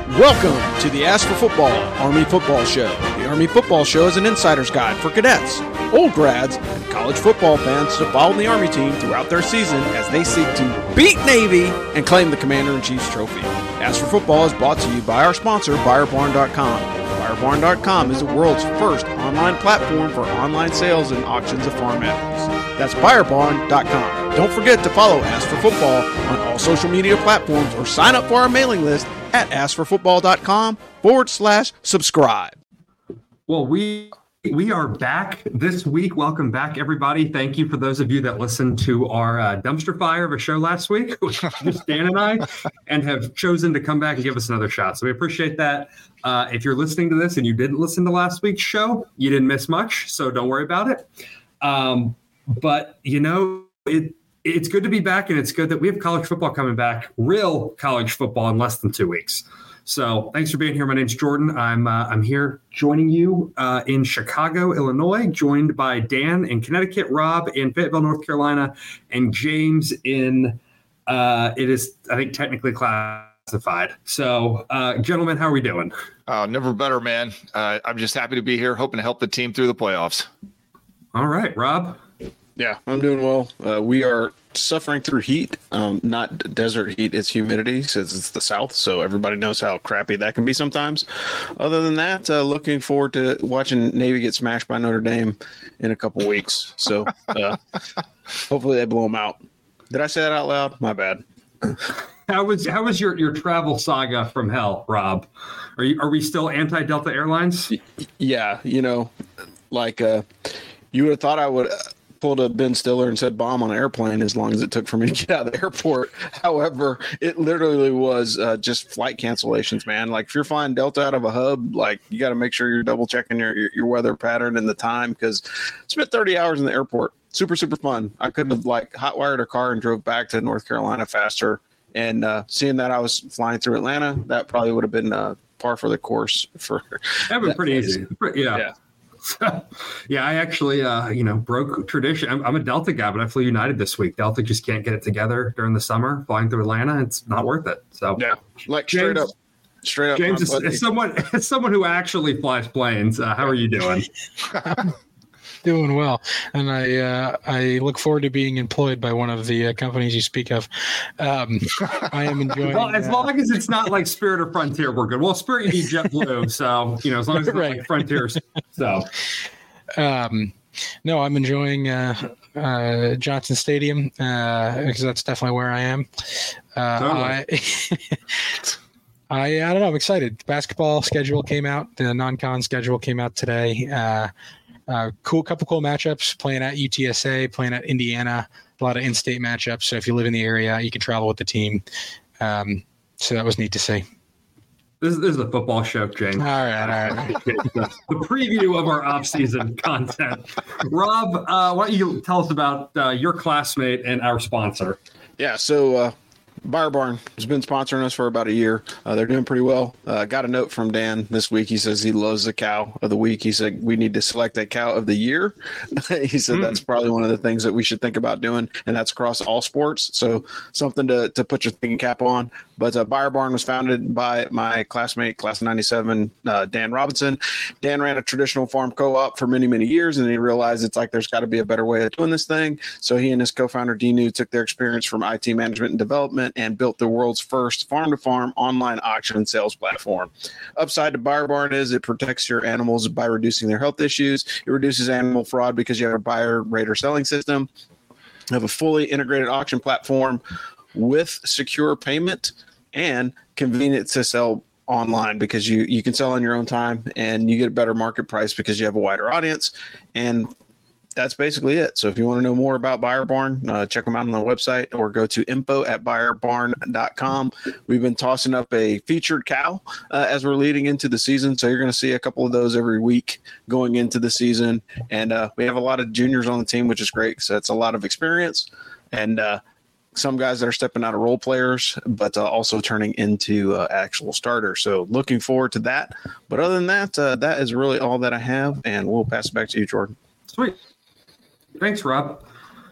Welcome to the Ask for Football Army Football Show. The Army Football Show is an insider's guide for cadets, old grads, and college football fans to follow the Army team throughout their season as they seek to beat Navy and claim the Commander-in-Chief's trophy. Ask for Football is brought to you by our sponsor, BuyerBarn.com. BuyerBarn.com is the world's first online platform for online sales and auctions of farm animals. That's BuyerBarn.com. Don't forget to follow Ask for Football on all social media platforms or sign up for our mailing list at askforfootball.com/subscribe. Well, we are back this week. Welcome back, everybody. Thank you for those of you that listened to our dumpster fire of a show last week, just Dan and I, and have chosen to come back and give us another shot. So we appreciate that. If you're listening to this and you didn't listen to last week's show, you didn't miss much, so don't worry about it. But, you know, it's good to be back, and it's good that we have college football coming back, real college football, in less than 2 weeks. So thanks for being here. My name's Jordan. I'm here joining you in Chicago, Illinois, joined by Dan in Connecticut, Rob in Fayetteville, North Carolina, and James in it is, I think, technically classified. So, gentlemen, how are we doing? Never better, man. I'm just happy to be here, hoping to help the team through the playoffs. All right, Rob. Yeah, I'm doing well. We are suffering through heat, not desert heat. It's humidity since it's the South, so everybody knows how crappy that can be sometimes. Other than that, looking forward to watching Navy get smashed by Notre Dame in a couple weeks. So hopefully they blow them out. Did I say that out loud? My bad. How was your travel saga from hell, Rob? Are we still anti-Delta Airlines? Yeah, you know, like you would have thought I would pulled a Ben Stiller and said bomb on an airplane as long as it took for me to get out of the airport. However, it literally was just flight cancellations, man. Like if you're flying Delta out of a hub, like you got to make sure you're double checking your weather pattern and the time, because I spent 30 hours in the airport. Super fun. I could have like hot wired a car and drove back to North Carolina faster. And seeing that I was flying through Atlanta, that probably would have been par for the course. That'd been pretty easy. Yeah. Yeah, I actually, broke tradition. I'm a Delta guy, but I flew United this week. Delta just can't get it together during the summer. Flying through Atlanta, it's not worth it. So yeah, like straight up. James is someone who actually flies planes. How are you doing? Doing well, and I look forward to being employed by one of the companies you speak of. I am enjoying. Well, as long as it's not like Spirit or Frontier, we're good. Well, Spirit you need JetBlue, so as long as it's not like Frontiers. So, no, I'm enjoying Johnson Stadium because that's definitely where I am. Totally. I don't know. I'm excited. The basketball schedule came out. The non-con schedule came out today. Couple cool matchups, playing at UTSA, playing at Indiana, a lot of in-state matchups. So if you live in the area, you can travel with the team. So that was neat to see. This is a football show, James. All right. The preview of our off-season content. Rob, why don't you tell us about your classmate and our sponsor? Yeah, so Buyer Barn has been sponsoring us for about a year. They're doing pretty well. Got a note from Dan this week. He says he loves the cow of the week. He said we need to select a cow of the year. He said that's probably one of the things that we should think about doing, and that's across all sports. So something to put your thinking cap on. But Buyer Barn was founded by my classmate, class of 97, Dan Robinson. Dan ran a traditional farm co-op for many, many years, and he realized it's like there's got to be a better way of doing this thing. So he and his co-founder, Dinu, took their experience from IT management and development and built the world's first farm-to-farm online auction and sales platform. Upside to Buyer Barn is it protects your animals by reducing their health issues. It reduces animal fraud because you have a buyer, rate, or selling system. You have a fully integrated auction platform with secure payment and convenient to sell online because you can sell on your own time and you get a better market price because you have a wider audience. And that's basically it. So if you want to know more about Buyer Barn, check them out on the website or go to info@buyerbarn.com. We've been tossing up a featured cow as we're leading into the season. So you're going to see a couple of those every week going into the season. And we have a lot of juniors on the team, which is great. So it's a lot of experience and some guys that are stepping out of role players, but also turning into actual starters. So looking forward to that. But other than that, that is really all that I have. And we'll pass it back to you, Jordan. Sweet. Thanks, Rob.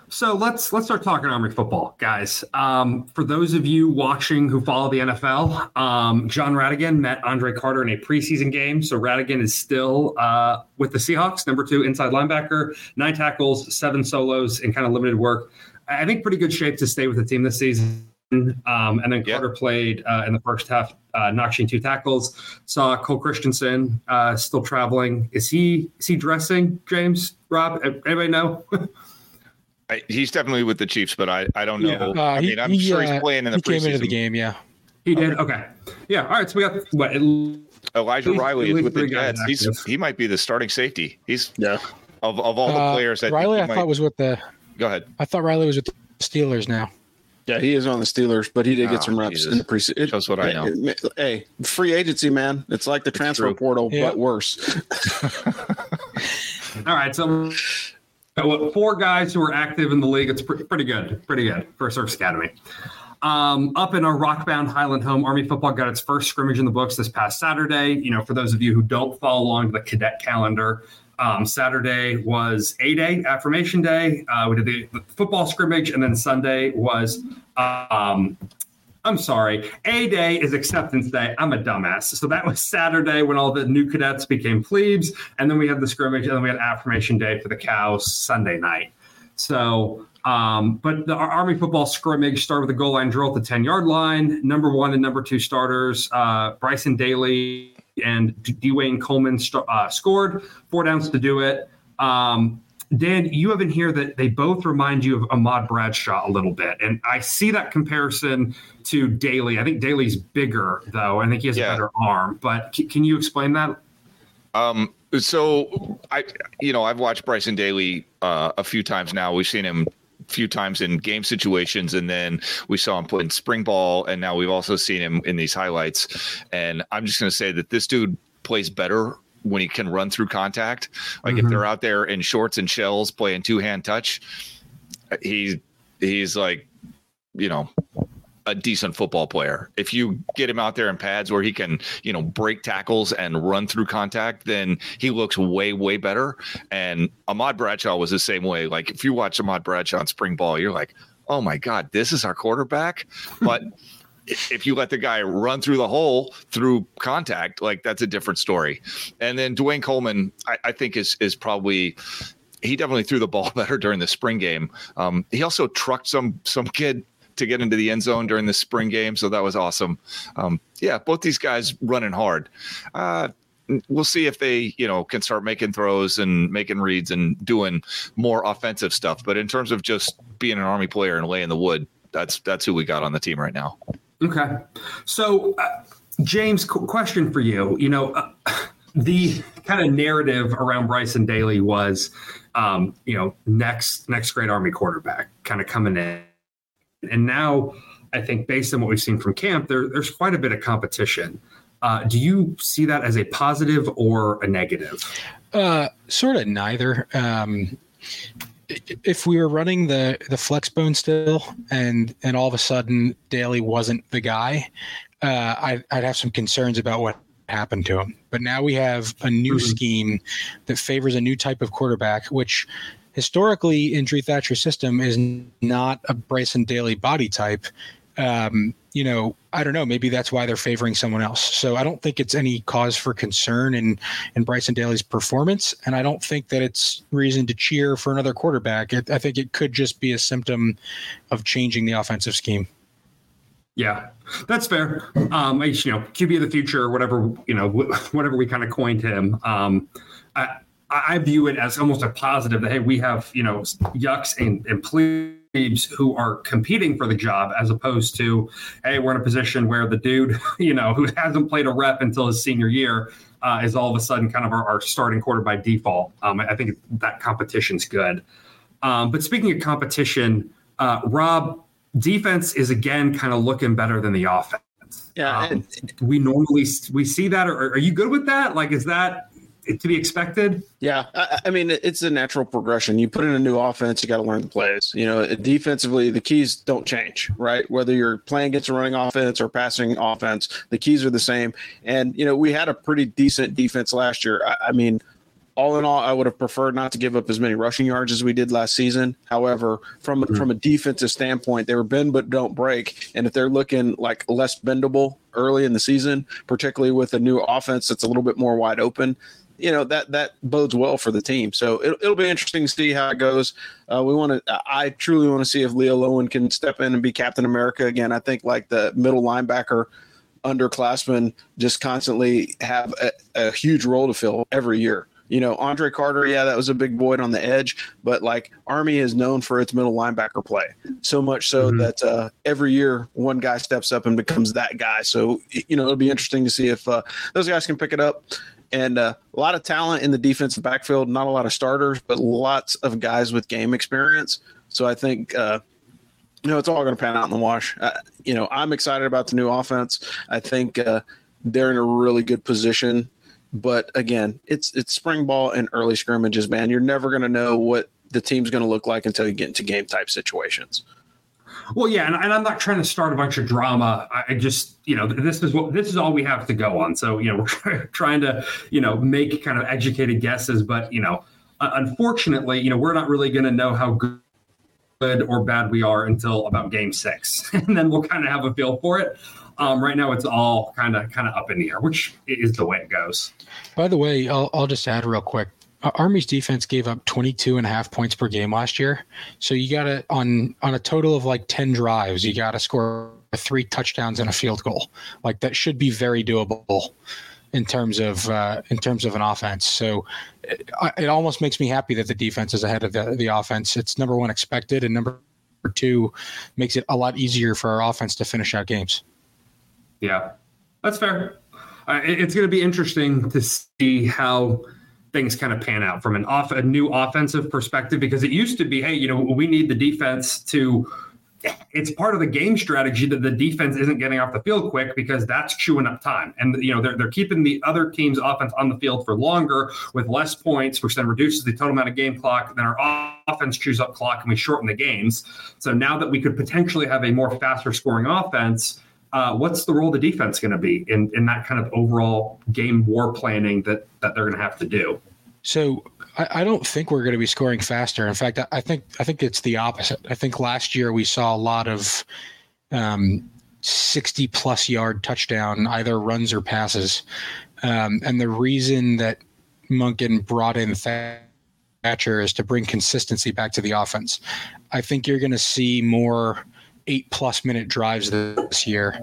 So let's start talking Army football, guys. For those of you watching who follow the NFL, John Radigan met Andre Carter in a preseason game. So Radigan is still with the Seahawks, number 2 inside linebacker, 9 tackles, 7 solos, and kind of limited work. I think pretty good shape to stay with the team this season. And then Carter played in the first half, notching 2 tackles. Saw Cole Christensen still traveling. Is he dressing, James, Rob? Anybody know? He's definitely with the Chiefs, but I don't know. Yeah. I'm sure he's playing in the preseason. He came into the game, yeah. He did? Okay. Yeah. All right. So we got what? Elijah Riley is with the Jets. He might be the starting safety. He's of all the players. Riley, I thought was with the. Go ahead. I thought Riley was with the Steelers now. Yeah, he is on the Steelers, but he did get some reps in the preseason. That's what I know. Hey, free agency, man. It's like the transfer portal, but worse. All right. So 4 guys who are active in the league. It's pretty good for a Surfs Academy. Up in our Rockbound Highland home, Army football got its first scrimmage in the books this past Saturday. For those of you who don't follow along the cadet calendar, Saturday was A-Day, Affirmation Day. We did the football scrimmage, and then Sunday was A-Day is Acceptance Day. I'm a dumbass. So that was Saturday when all the new cadets became plebes, and then we had the scrimmage, and then we had Affirmation Day for the cows Sunday night. So, but the Army football scrimmage started with a goal line drill at the 10-yard line. Number 1 and number 2 starters, Bryson Daly and Dwayne Coleman scored 4 downs to do it. Dan, you have in here that they both remind you of Ahmad Bradshaw a little bit. And I see that comparison to Daly. I think Daly's bigger, though. I think he has a better arm. But can you explain that? So I've watched Bryson Daly a few times now. We've seen him a few times in game situations, and then we saw him put in spring ball, and now we've also seen him in these highlights. And I'm just going to say that this dude plays better when he can run through contact. Like if they're out there in shorts and shells playing 2-hand touch, he's like, a decent football player. If you get him out there in pads where he can, break tackles and run through contact, then he looks way, way better. And Ahmad Bradshaw was the same way. Like if you watch Ahmad Bradshaw in spring ball, you're like, oh my God, this is our quarterback. But if you let the guy run through the hole through contact, like that's a different story. And then Dwayne Coleman, I think is probably, he definitely threw the ball better during the spring game. He also trucked some kid to get into the end zone during the spring game. So that was awesome. Both these guys running hard. We'll see if they, can start making throws and making reads and doing more offensive stuff. But in terms of just being an Army player and laying the wood, that's who we got on the team right now. Okay. So, James, question for you. The kind of narrative around Bryson Daly was, next great Army quarterback kind of coming in. And now I think based on what we've seen from camp, there's quite a bit of competition. Do you see that as a positive or a negative? Sort of neither. If we were running the flex bone still and all of a sudden Daly wasn't the guy, I'd have some concerns about what happened to him. But now we have a new scheme that favors a new type of quarterback, which historically in Drew Thatcher's system is not a Bryson Daly body type. I don't know. Maybe that's why they're favoring someone else. So I don't think it's any cause for concern in Bryson Daly's performance. And I don't think that it's reason to cheer for another quarterback. I think it could just be a symptom of changing the offensive scheme. Yeah, that's fair. QB of the future, or whatever we kind of coined him. I view it as almost a positive that, hey, we have, yucks and plebes who are competing for the job, as opposed to, hey, we're in a position where the dude, who hasn't played a rep until his senior year is all of a sudden kind of our starting quarter by default. I think that competition's good. But speaking of competition, Rob, defense is again kind of looking better than the offense. Yeah. We see that, or are you good with that? Like, is that to be expected? Yeah. I mean, it's a natural progression. You put in a new offense, you got to learn the plays. Defensively, the keys don't change, right? Whether you're playing against a running offense or passing offense, the keys are the same. And, we had a pretty decent defense last year. I mean, all in all, I would have preferred not to give up as many rushing yards as we did last season. However, from a defensive standpoint, they were bend but don't break. And if they're looking like less bendable early in the season, particularly with a new offense that's a little bit more wide open, that bodes well for the team. So it'll be interesting to see how it goes. I truly want to see if Leo Lowen can step in and be Captain America again. I think like the middle linebacker underclassmen just constantly have a huge role to fill every year. Andre Carter, that was a big void on the edge, but like Army is known for its middle linebacker play, so much so that every year one guy steps up and becomes that guy. So, it'll be interesting to see if those guys can pick it up. And a lot of talent in the defensive backfield, not a lot of starters, but lots of guys with game experience. So I think, it's all going to pan out in the wash. I'm excited about the new offense. I think they're in a really good position. But again, it's spring ball and early scrimmages, man. You're never going to know what the team's going to look like until you get into game type situations. Well, yeah, and I'm not trying to start a bunch of drama. I just, this is all we have to go on. So, we're trying to, make kind of educated guesses. But, unfortunately, we're not really going to know how good or bad we are until about game 6. And then we'll kind of have a feel for it. Right now, it's all kind of up in the air, which is the way it goes. By the way, I'll just add real quick. Army's defense gave up 22.5 points per game last year. So you got to, on a total of like 10 drives, you got to score 3 touchdowns and a field goal. Like that should be very doable in terms of an offense. So it almost makes me happy that the defense is ahead of the offense. It's number one, expected, and number 2, makes it a lot easier for our offense to finish out games. Yeah, that's fair. It's going to be interesting to see how things kind of pan out from a new offensive perspective, because it used to be, hey, we need the defense to – it's part of the game strategy that the defense isn't getting off the field quick because that's chewing up time. And, they're keeping the other team's offense on the field for longer with less points, which then reduces the total amount of game clock. Then our offense chews up clock and we shorten the games. So now that we could potentially have a more faster scoring offense – what's the role of the defense going to be in that kind of overall game war planning that they're going to have to do? So I don't think we're going to be scoring faster. In fact, I think it's the opposite. I think last year we saw a lot of 60-plus yard touchdown, either runs or passes. And the reason that Monken brought in Thatcher is to bring consistency back to the offense. I think you're going to see more 8+ minute drives this year.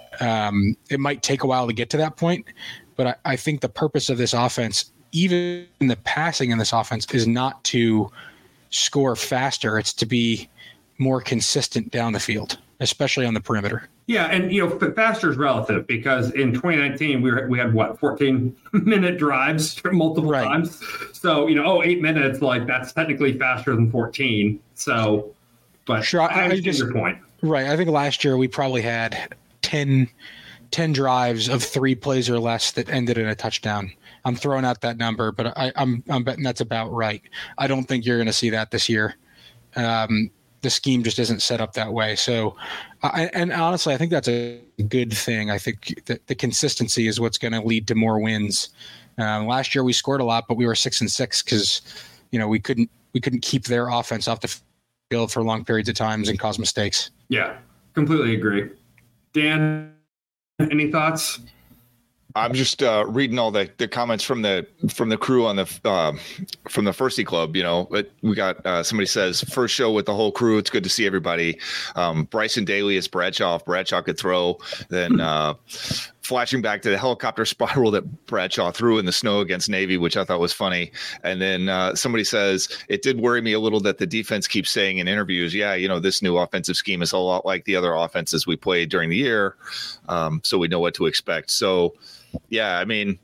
It might take a while to get to that point, but I think the purpose of this offense, even in the passing in this offense, is not to score faster. It's to be more consistent down the field, especially on the perimeter. Yeah, and faster is relative because in 2019 we had 14-minute drives multiple times. So 8 minutes, like that's technically faster than 14. So, but sure, I understand your point. Right. I think last year we probably had 10 drives of 3 plays or less that ended in a touchdown. I'm throwing out that number, but I'm betting that's about right. I don't think you're going to see that this year. The scheme just isn't set up that way. So, and honestly, I think that's a good thing. I think that the consistency is what's going to lead to more wins. Last year we scored a lot, but we were 6-6 because we couldn't keep their offense off the field for long periods of times and cause mistakes. Yeah, completely agree. Dan, any thoughts? I'm just reading all the comments from the crew on the from the Firsty Club. We got somebody says first show with the whole crew. It's good to see everybody. Bryson Daly is Bradshaw. If Bradshaw could throw, then flashing back to the helicopter spiral that Bradshaw threw in the snow against Navy, which I thought was funny. And then somebody says it did worry me a little that the defense keeps saying in interviews, this new offensive scheme is a lot like the other offenses we played during the year, so we know what to expect. So. Yeah, I mean,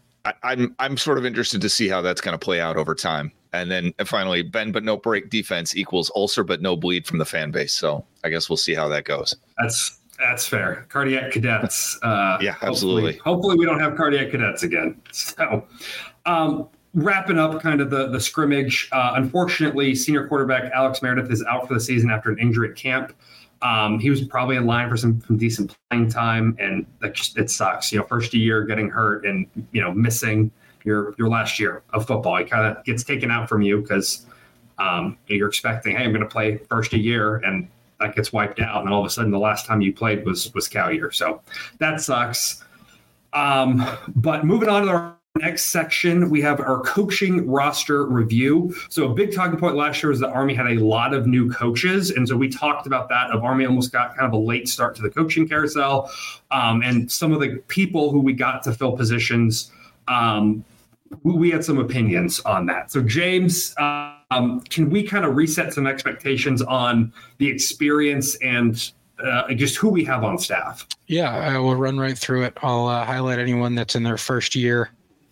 I'm sort of interested to see how that's going to play out over time. And then finally, bend but no break defense equals ulcer but no bleed from the fan base. So I guess we'll see how that goes. That's fair. Cardiac cadets. Yeah, absolutely. Hopefully we don't have cardiac cadets again. So wrapping up kind of the scrimmage. Unfortunately, senior quarterback Alex Meredith is out for the season after an injury at camp. He was probably in line for some decent playing time, and it sucks. First year getting hurt and missing your last year of football. It kind of gets taken out from you because you're expecting, hey, I'm going to play first a year, and that gets wiped out. And all of a sudden, the last time you played was Cal year. So that sucks. But moving on to our next section, we have our coaching roster review. So a big talking point last year was that Army had a lot of new coaches. And so we talked about that. Army almost got kind of a late start to the coaching carousel. And some of the people who we got to fill positions, we had some opinions on that. So James, can we kind of reset some expectations on the experience and just who we have on staff? Yeah, I will run right through it. I'll highlight anyone that's in their first year.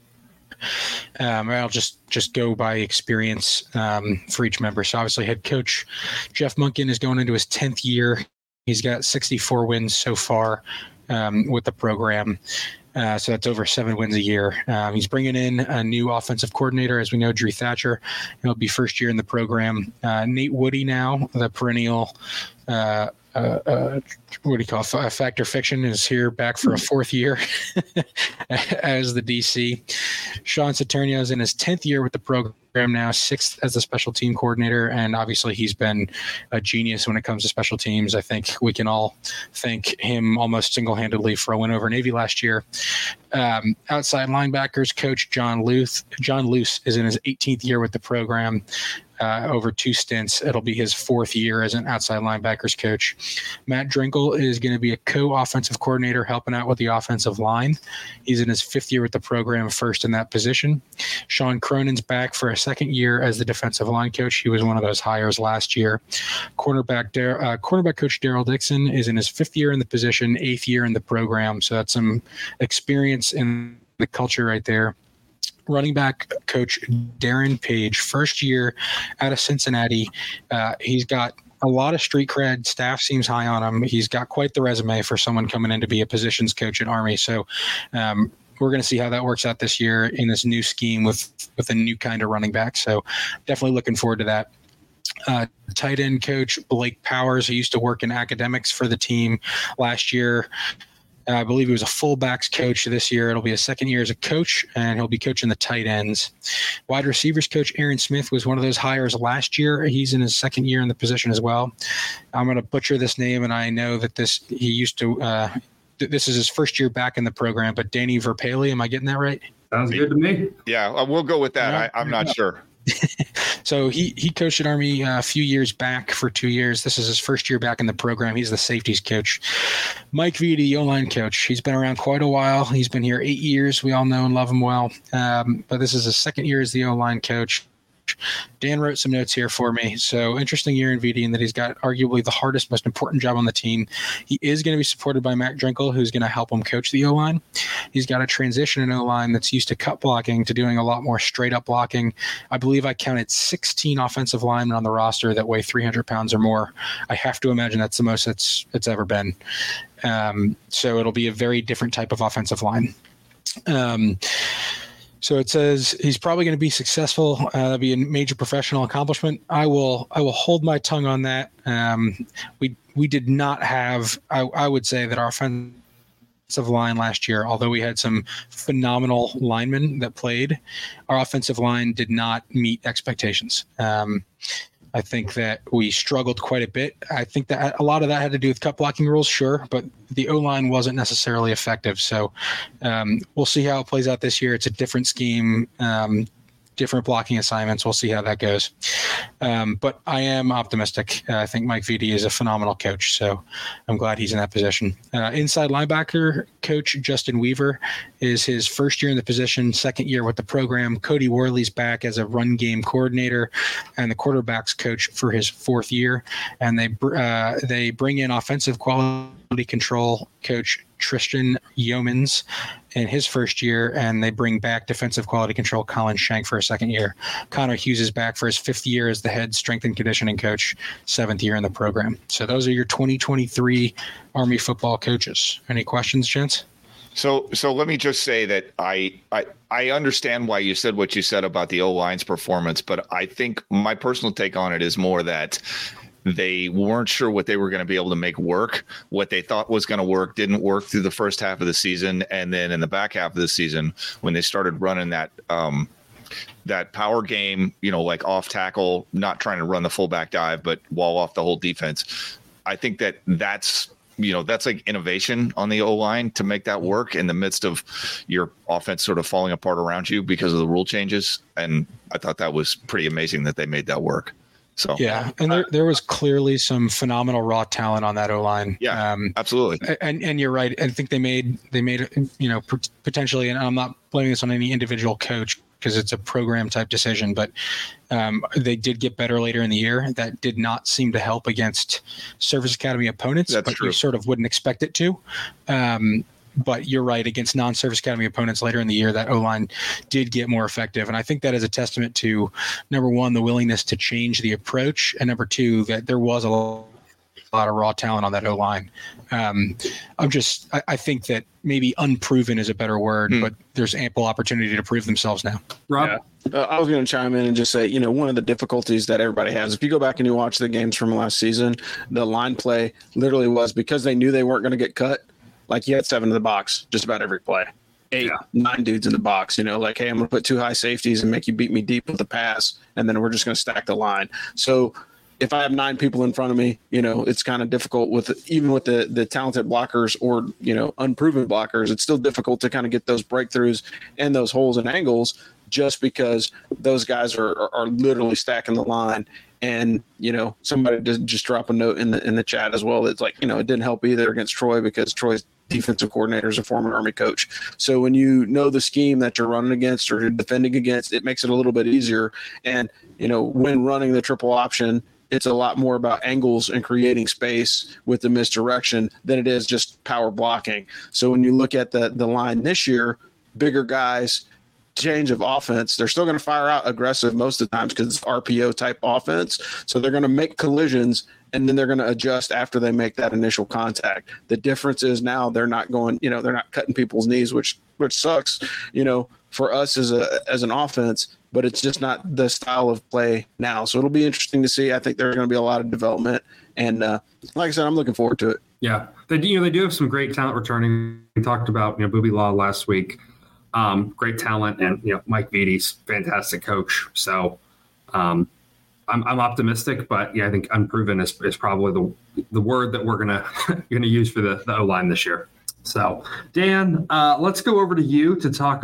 I'll just go by experience for each member. So obviously head coach Jeff Monken is going into his 10th year. He's got 64 wins so far with the program. So that's over 7 wins a year. He's bringing in a new offensive coordinator, as we know, Drew Thatcher. He'll be first year in the program. Nate Woody now, the perennial what do you call it? Fact or Fiction is here back for a 4th year as the DC. Sean Saturno is in his 10th year with the program now, 6th as the special team coordinator. And obviously he's been a genius when it comes to special teams. I think we can all thank him almost single-handedly for a win over Navy last year. Outside linebackers coach John Luce is in his 18th year with the program. Over 2 stints. It'll be his 4th year as an outside linebackers coach. Matt Drinkle is going to be a co-offensive coordinator helping out with the offensive line. He's in his 5th year with the program, first in that position. Sean Cronin's back for a 2nd year as the defensive line coach. He was one of those hires last year. Cornerback coach Daryl Dixon is in his 5th year in the position, 8th year in the program. So that's some experience in the culture right there. Running back coach Darren Page, first year out of Cincinnati. He's got a lot of street cred. Staff seems high on him. He's got quite the resume for someone coming in to be a positions coach at Army. So we're going to see how that works out this year in this new scheme with a new kind of running back. So definitely looking forward to that. Tight end coach Blake Powers, who used to work in academics for the team last year. I believe he was a fullbacks coach this year. It'll be his 2nd year as a coach, and he'll be coaching the tight ends. Wide receivers coach Aaron Smith was one of those hires last year. He's in his 2nd year in the position as well. I'm going to butcher this name, and I know that this is his 1st year back in the program, but Danny Verpaley, am I getting that right? Sounds good to me. Yeah, we'll go with that. I'm not sure. So he coached at Army a few years back for 2 years. This is his 1st year back in the program. He's the safeties coach. Mike Vitti, the O-line coach. He's been around quite a while. He's been here 8 years. We all know and love him well. But this is his 2nd year as the O-line coach. Dan wrote some notes here for me. So interesting year in VD in that he's got arguably the hardest, most important job on the team. He is going to be supported by Matt Drinkle, who's going to help him coach the O-line. He's got a transition in O-line that's used to cut blocking to doing a lot more straight up blocking. I believe I counted 16 offensive linemen on the roster that weigh 300 pounds or more. I have to imagine that's the most it's ever been. So it'll be a very different type of offensive line. So it says he's probably going to be successful. That'll be a major professional accomplishment. I will hold my tongue on that. We did not have. I would say that our offensive line last year, although we had some phenomenal linemen that played, our offensive line did not meet expectations. I think that we struggled quite a bit. I think that a lot of that had to do with cut blocking rules, sure, but the O-line wasn't necessarily effective. So we'll see how it plays out this year. It's a different scheme, different blocking assignments. We'll see how that goes. But I am optimistic. I think Mike Vitti is a phenomenal coach, so I'm glad he's in that position. Inside linebacker coach Justin Weaver is his 1st year in the position, 2nd year with the program. Cody Worley's back as a run game coordinator and the quarterbacks coach for his 4th year. And they bring in offensive quality control coach Tristan Yeomans in his 1st year, and they bring back defensive quality control Colin Shank for a 2nd year. Connor Hughes is back for his 5th year as the head strength and conditioning coach, 7th year in the program. So those are your 2023 Army football coaches. Any questions, gents? So let me just say that I understand why you said what you said about the O-line's performance, but I think my personal take on it is more that they weren't sure what they were going to be able to make work. What they thought was going to work didn't work through the first half of the season. And then in the back half of the season, when they started running that power game, like off tackle, not trying to run the fullback dive, but wall off the whole defense. I think that's like innovation on the O-line to make that work in the midst of your offense sort of falling apart around you because of the rule changes. And I thought that was pretty amazing that they made that work. So yeah, and there was clearly some phenomenal raw talent on that O-line. Yeah, absolutely. And you're right. I think they made potentially, and I'm not blaming this on any individual coach because it's a program type decision, but they did get better later in the year. That did not seem to help against Service Academy opponents, That's but true. You sort of wouldn't expect it to. But you're right, against non-Service Academy opponents later in the year, that O-line did get more effective. And I think that is a testament to, number one, the willingness to change the approach, and number two, that there was a lot of raw talent on that O-line. I think that maybe unproven is a better word, but there's ample opportunity to prove themselves now. Rob? Yeah. I was going to chime in and just say, one of the difficulties that everybody has, if you go back and you watch the games from last season, the line play literally was because they knew they weren't going to get cut. Like, you had 7 in the box just about every play. 8, 9 dudes in the box, like, hey, I'm going to put 2 high safeties and make you beat me deep with the pass, and then we're just going to stack the line. So if I have 9 people in front of me, it's kind of difficult even with the talented blockers or, unproven blockers, it's still difficult to kind of get those breakthroughs and those holes and angles just because those guys are literally stacking the line. And, somebody just drop a note in the chat as well. It's like, it didn't help either against Troy because Troy's defensive coordinator is a former Army coach. So when you know the scheme that you're running against or you're defending against, it makes it a little bit easier. And, when running the triple option, it's a lot more about angles and creating space with the misdirection than it is just power blocking. So when you look at the line this year, bigger guys, change of offense, they're still going to fire out aggressive most of the times because it's RPO type offense. So they're going to make collisions and then they're going to adjust after they make that initial contact. The difference is now they're not going, they're not cutting people's knees, which sucks, for us as an offense, but it's just not the style of play now. So it'll be interesting to see. I think there's going to be a lot of development. And like I said, I'm looking forward to it. Yeah. They do have some great talent returning. We talked about, Booby Law last week. Great talent, and Mike Vidy's fantastic coach. So I'm optimistic, but I think unproven is probably the word that we're gonna use for the O-line this year. So Dan, let's go over to you to talk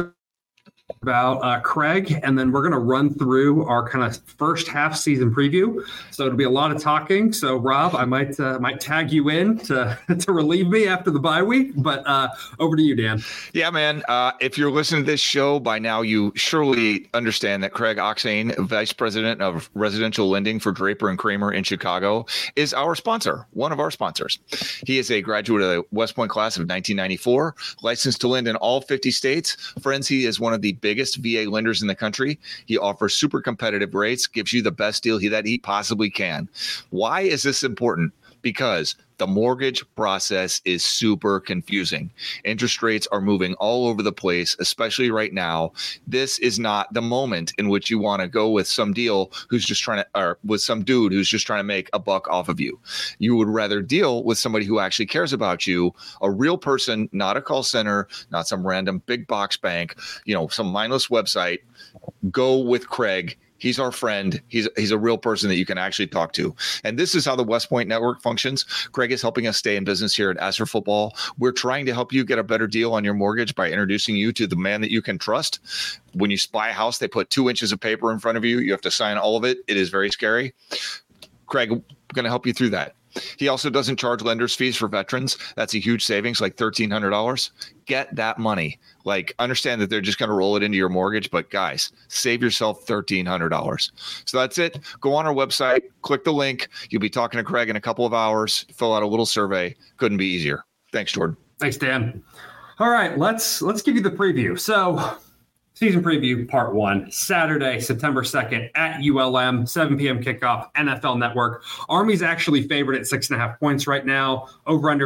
about Craig, and then we're going to run through our kind of first half season preview. So it'll be a lot of talking. So Rob, I might tag you in to relieve me after the bye week, but over to you, Dan. Yeah, man. If you're listening to this show by now, you surely understand that Craig Oxane, Vice President of Residential Lending for Draper and Kramer in Chicago, is our sponsor, one of our sponsors. He is a graduate of the West Point class of 1994, licensed to lend in all 50 states. Friends, he is one of the biggest VA lenders in the country. He offers super competitive rates, gives you the best deal that he possibly can. Why is this important? Because the mortgage process is super confusing. Interest rates are moving all over the place, especially right now. This is not the moment in which you want to go with some deal who's just trying to, or with some dude who's just trying to make a buck off of you. You would rather deal with somebody who actually cares about you, a real person, not a call center, not some random big box bank, some mindless website. Go with Craig. He's our friend. He's a real person that you can actually talk to. And this is how the West Point Network functions. Craig is helping us stay in business here at Asser Football. We're trying to help you get a better deal on your mortgage by introducing you to the man that you can trust. When you buy a house, they put 2 inches of paper in front of you. You have to sign all of it. It is very scary. Craig, going to help you through that. He also doesn't charge lenders fees for veterans. That's a huge savings, like $1,300. Get that money. Understand that they're just going to roll it into your mortgage, but guys, save yourself $1,300. So that's it. Go on our website, click the link. You'll be talking to Craig in a couple of hours. Fill out a little survey. Couldn't be easier. Thanks, Jordan. Thanks, Dan. All right, let's give you the preview. So, season preview part 1, Saturday, September 2nd at ULM, 7 p.m. kickoff, NFL Network. Army's actually favored at 6.5 points right now, over under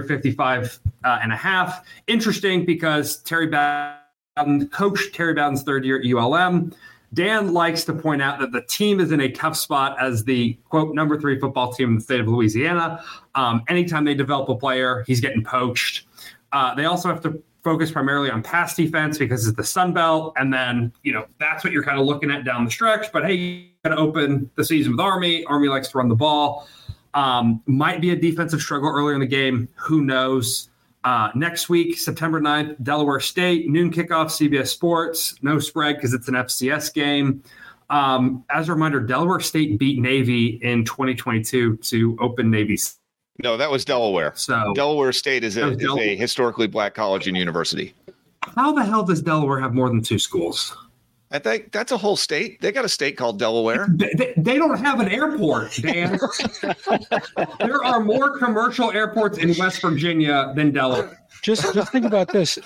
55.5. Interesting because Terry Bowden, coach Terry Bowden's third year at ULM, Dan likes to point out that the team is in a tough spot as the, quote, number 3 football team in the state of Louisiana. Anytime they develop a player, he's getting poached. They also have to focus primarily on pass defense because it's the Sun Belt. And then, that's what you're kind of looking at down the stretch. But hey, you got to open the season with Army. Army likes to run the ball. Might be a defensive struggle earlier in the game. Who knows? Next week, September 9th, Delaware State, noon kickoff, CBS Sports. No spread because it's an FCS game. As a reminder, Delaware State beat Navy in 2022 to open Navy's. No, that was Delaware. So Delaware State is a historically black college and university. How the hell does Delaware have more than 2 schools? I think that's a whole state. They got a state called Delaware. They don't have an airport, Dan. There are more commercial airports in West Virginia than Delaware. Just think about this.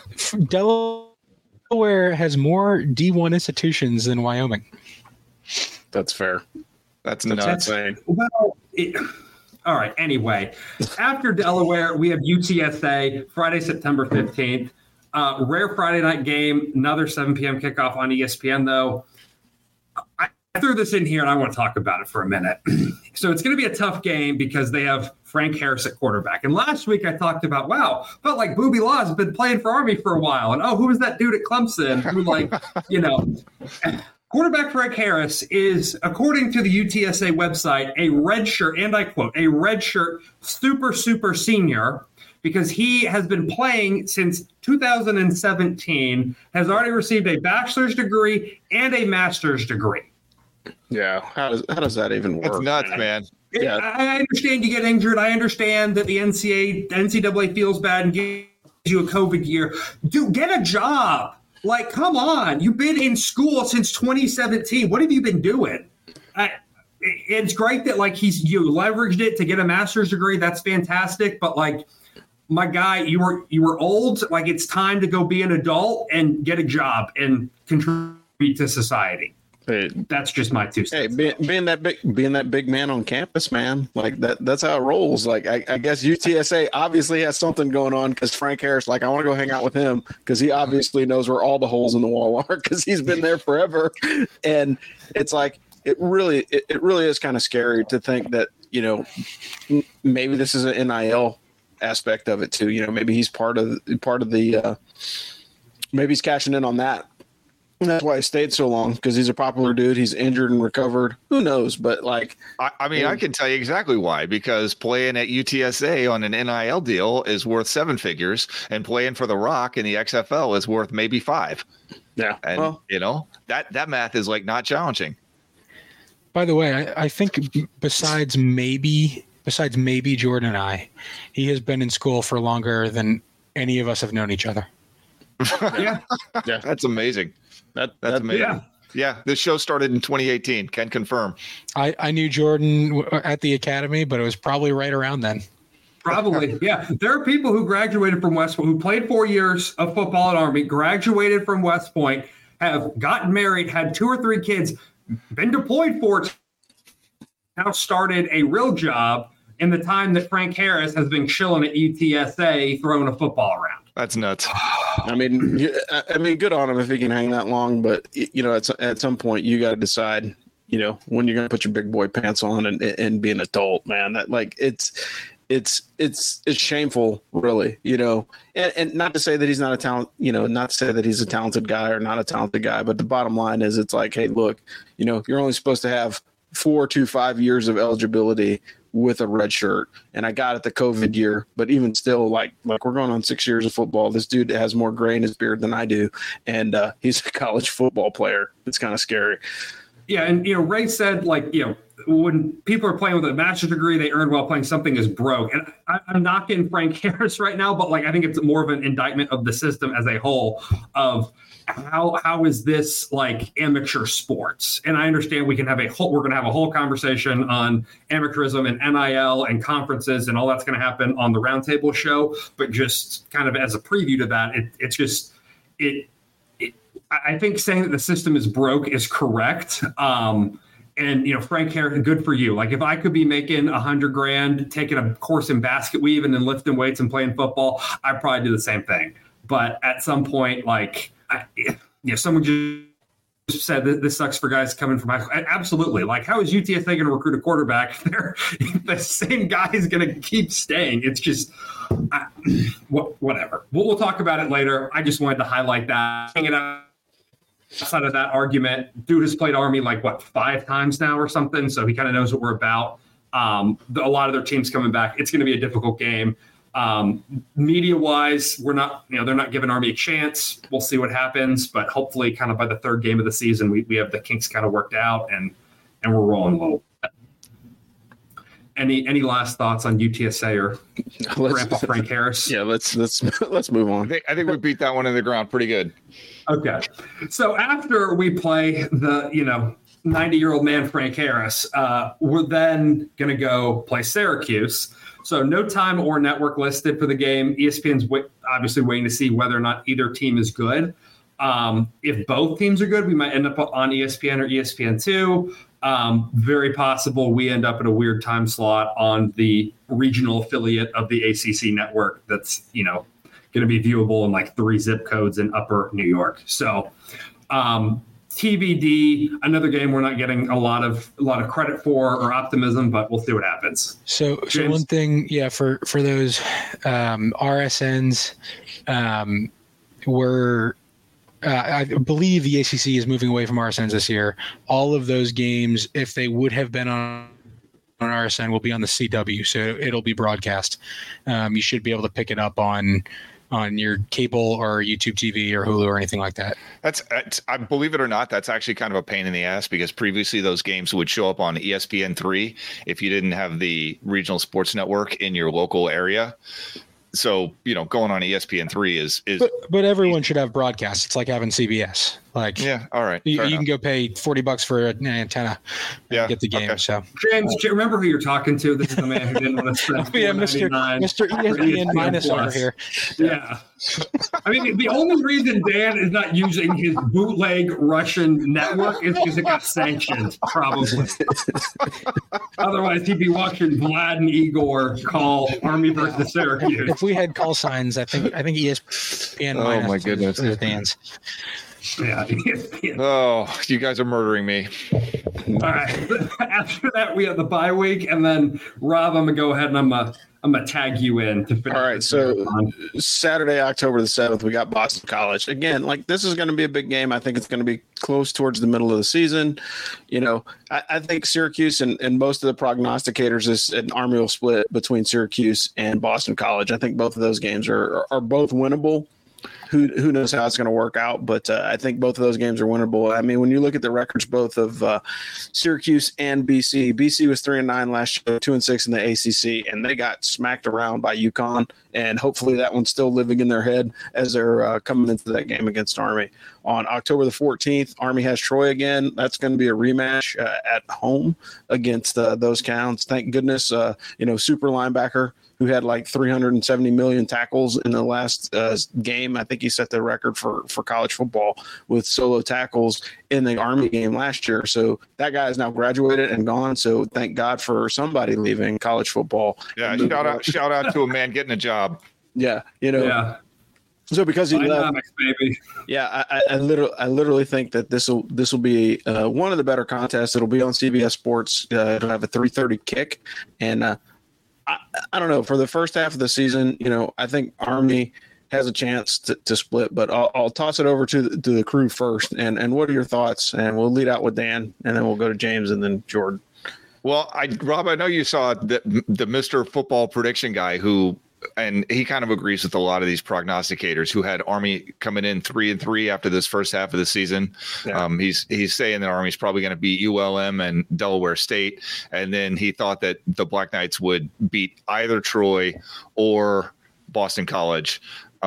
Delaware has more D1 institutions than Wyoming. That's fair. That's nuts. Well, all right. Anyway, after Delaware, we have UTSA, Friday, September 15th. Rare Friday night game, another 7 p.m. kickoff on ESPN, though. I threw this in here, and I want to talk about it for a minute. So it's going to be a tough game because they have Frank Harris at quarterback. And last week I talked about, felt like Booby Law has been playing for Army for a while. And, who was that dude at Clemson who, quarterback Frank Harris is, according to the UTSA website, a redshirt, and I quote, a redshirt super senior, because he has been playing since 2017, has already received a bachelor's degree and a master's degree. Yeah. How does that even work? That's nuts, man. Yeah. I understand you get injured. I understand that the NCAA feels bad and gives you a COVID year. Dude, get a job. Like, come on. You've been in school since 2017. What have you been doing? It's great that, you leveraged it to get a master's degree. That's fantastic. But, my guy, you were old. It's time to go be an adult and get a job and contribute to society. Hey, that's just my 2 cents. Hey, being that big man on campus, man, that's how it rolls. I guess UTSA obviously has something going on because Frank Harris, I want to go hang out with him because he obviously knows where all the holes in the wall are because he's been there forever. And it's it really is kind of scary to think that, maybe this is an NIL aspect of it too. Maybe he's part of the maybe he's cashing in on that. And that's why he stayed so long, because he's a popular dude. He's injured and recovered. Who knows? But I can tell you exactly why, because playing at UTSA on an NIL deal is worth 7 figures, and playing for the Rock in the XFL is worth maybe 5. Yeah. And that math is not challenging. By the way, I think besides maybe Jordan and I, he has been in school for longer than any of us have known each other. Yeah. That's amazing. That's amazing. Yeah. This show started in 2018. Can confirm. I knew Jordan at the academy, but it was probably right around then. Probably. Yeah. There are people who graduated from West Point, who played 4 years of football at Army, graduated from West Point, have gotten married, had 2 or 3 kids, been deployed for, now started a real job in the time that Frank Harris has been chilling at UTSA throwing a football around. That's nuts. I mean, good on him if he can hang that long. But at some point, you got to decide, when you're going to put your big boy pants on and be an adult, man. That it's shameful, really. And not to say that he's not a talent, not to say that he's a talented guy or not a talented guy. But the bottom line is, it's hey, look, you're only supposed to have 4 to 5 years of eligibility with a red shirt, and I got it the COVID year, but even still, we're going on 6 years of football. This dude has more gray in his beard than I do, and he's a college football player. It's kind of scary. Yeah, and Ray said, when people are playing with a master's degree, they earn while playing, something is broke. And I'm knocking Frank Harris right now, but I think it's more of an indictment of the system as a whole of how is this amateur sports? And I understand we're going to have a whole conversation on amateurism and NIL and conferences, and all that's going to happen on the Roundtable show. But just kind of as a preview to that, I think saying that the system is broke is correct. And Frank Harris, good for you. If I could be making $100,000, taking a course in basket weaving and lifting weights and playing football, I'd probably do the same thing. But at some point, someone just said that this sucks for guys coming from high school. Absolutely. Like, how is UTSA going to recruit a quarterback if the same guy is going to keep staying? It's just whatever. We'll talk about it later. I just wanted to highlight that. Hanging outside of that argument, dude has played Army 5 times now or something, so he kind of knows what we're about. A lot of their teams coming back. It's going to be a difficult game. Media wise, they're not giving Army a chance. We'll see what happens, but hopefully kind of by the third game of the season, we have the kinks kind of worked out and we're rolling a little bit. Any last thoughts on UTSA or Grandpa Frank Harris? Yeah, let's move on. I think we beat that one in the ground pretty good. Okay. So after we play the, 90-year-old man Frank Harris, we're then going to go play Syracuse. So no time or network listed for the game. ESPN's obviously waiting to see whether or not either team is good. If both teams are good, we might end up on ESPN or ESPN2. Very possible we end up at a weird time slot on the regional affiliate of the ACC network that's, going to be viewable in 3 zip codes in upper New York. So TBD, another game we're not getting a lot of credit for or optimism, but we'll see what happens. So one thing, for those RSNs, I believe the ACC is moving away from RSNs this year. All of those games, if they would have been on RSN, will be on the CW, so it'll be broadcast. You should be able to pick it up on your cable or YouTube TV or Hulu or anything like that. That's I believe it or not, that's actually kind of a pain in the ass because previously those games would show up on ESPN3 if you didn't have the regional sports network in your local area. So, going on ESPN3 is but everyone should have broadcast. It's like having CBS. Yeah, all right. You can go pay $40 for an antenna and get the game. Okay. So James, remember who you're talking to? This is the man who didn't want to spend Mr. ESPN minus over here. Yeah. I mean, the only reason Dan is not using his bootleg Russian network is because it got sanctioned, probably. Otherwise, he'd be watching Vlad and Igor call Army versus Syracuse. If we had call signs, I think ESPN minus. Oh my goodness, Dan's. Yeah. Oh, you guys are murdering me. All right. After that, we have the bye week, and then Rob, I'm gonna go ahead and I'm gonna tag you in to finish. All right. So Saturday, October the 7th, we got Boston College again. This is going to be a big game. I think it's going to be close towards the middle of the season. I think Syracuse and most of the prognosticators is an Army will split between Syracuse and Boston College. I think both of those games are both winnable. Who knows how it's going to work out, but I think both of those games are winnable. I mean, when you look at the records, both of Syracuse and BC was 3-9 last year, 2-6 in the ACC, and they got smacked around by UConn. And hopefully that one's still living in their head as they're coming into that game against Army. On October the 14th, Army has Troy again. That's going to be a rematch at home against those Counts. Thank goodness, super linebacker who had 370 million tackles in the last game. I think he set the record for college football with solo tackles in the Army game last year. So that guy is now graduated and gone. So thank God for somebody leaving college football. Yeah, shout out to a man getting a job. Yeah, Yeah. So because he left, baby. Yeah, I literally think that this will be one of the better contests. It'll be on CBS Sports. It'll have a 3:30 kick, and I don't know, for the first half of the season, I think Army has a chance to split, but I'll toss it over to the crew first. And what are your thoughts? And we'll lead out with Dan, and then we'll go to James and then Jordan. Well, Rob, I know you saw the Mr. Football prediction guy and he kind of agrees with a lot of these prognosticators who had Army coming in 3-3 after this first half of the season. Yeah. He's saying that Army's probably going to beat ULM and Delaware State. And then he thought that the Black Knights would beat either Troy or Boston College.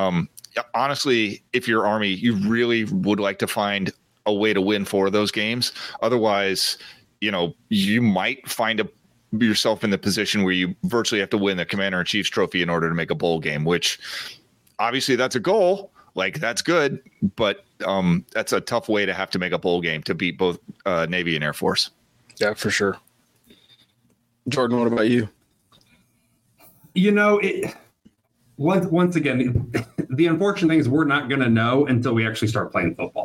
Honestly, if you're Army, you really would like to find a way to win 4 of those games. Otherwise, you might find yourself in the position where you virtually have to win the Commander-in-Chief's trophy in order to make a bowl game, which obviously that's a goal. That's good, but that's a tough way to have to make a bowl game to beat both Navy and Air Force. Yeah, for sure. Jordan, what about you? Once again, the unfortunate thing is we're not going to know until we actually start playing football.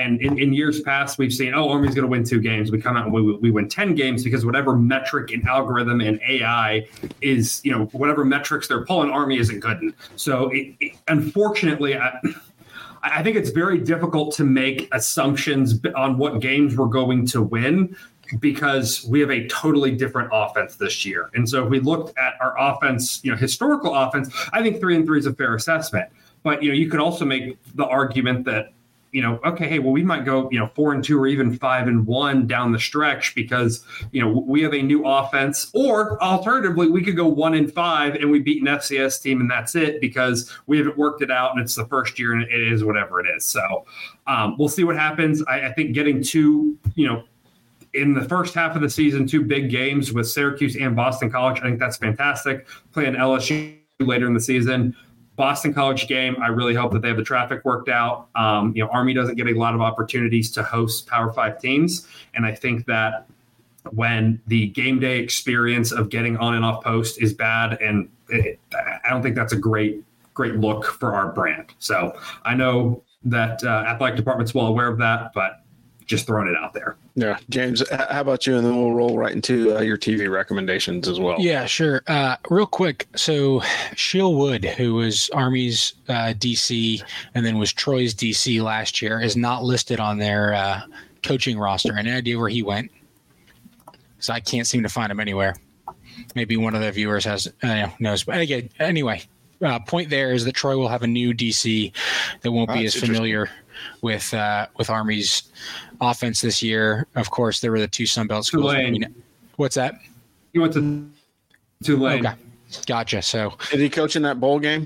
And in years past, we've seen, Army's going to win 2 games. We come out and we win 10 games because whatever metric and algorithm and AI is, whatever metrics they're pulling, Army isn't good. So unfortunately, I think it's very difficult to make assumptions on what games we're going to win because we have a totally different offense this year. And so if we looked at our offense, historical offense, I think 3-3 is a fair assessment. But, you could also make the argument that, okay, hey, well, we might go, 4-2 or even 5-1 down the stretch because, we have a new offense. Or alternatively, we could go 1-5 and we beat an FCS team and that's it because we haven't worked it out and it's the first year and it is whatever it is. So we'll see what happens. I think getting 2, in the first half of the season, 2 big games with Syracuse and Boston College, I think that's fantastic. Playing LSU later in the season. Boston College game, I really hope that they have the traffic worked out. Army doesn't get a lot of opportunities to host Power 5 teams. And I think that when the game day experience of getting on and off post is bad, and I don't think that's a great look for our brand. So I know that athletic department's well aware of that, but just throwing it out there. Yeah. James, how about you? And then we'll roll right into your TV recommendations as well. Yeah, sure. Real quick. So Sheil Wood, who was Army's DC and then was Troy's DC last year, is not listed on their coaching roster. Any idea where he went? Because I can't seem to find him anywhere. Maybe one of the viewers knows. But again, anyway, point there is that Troy will have a new DC that won't be as familiar with Army's offense this year. Of course, there were the 2 Sun Belt schools. What's that? He went to Tulane. Okay. Gotcha. So did he coach in that bowl game?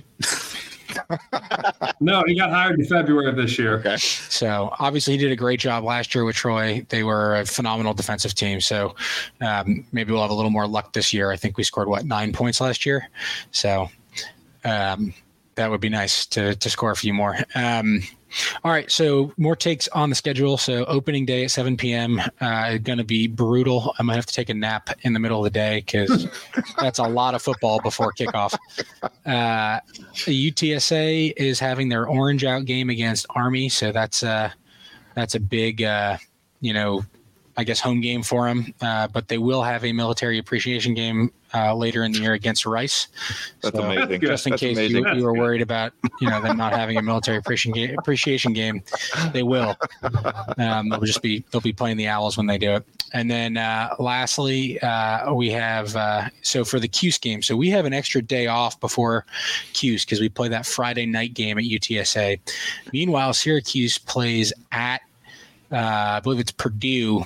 No, he got hired in February of this year. Okay. So obviously he did a great job last year with Troy. They were a phenomenal defensive team. So maybe we'll have a little more luck this year. I think we scored 9 points last year. So that would be nice to score a few more. All right, so more takes on the schedule. So opening day at 7 p.m. Going to be brutal. I might have to take a nap in the middle of the day because that's a lot of football before kickoff. UTSA is having their Orange Out game against Army, so that's a big, I guess, home game for them. But they will have a military appreciation game later in the year against Rice. That's amazing. Just in case you were worried about them not having a military appreciation game, they will. They'll be playing the Owls when they do it. And then lastly, we have so for the Cuse game. So we have an extra day off before Cuse because we play that Friday night game at UTSA. Meanwhile, Syracuse plays at I believe it's Purdue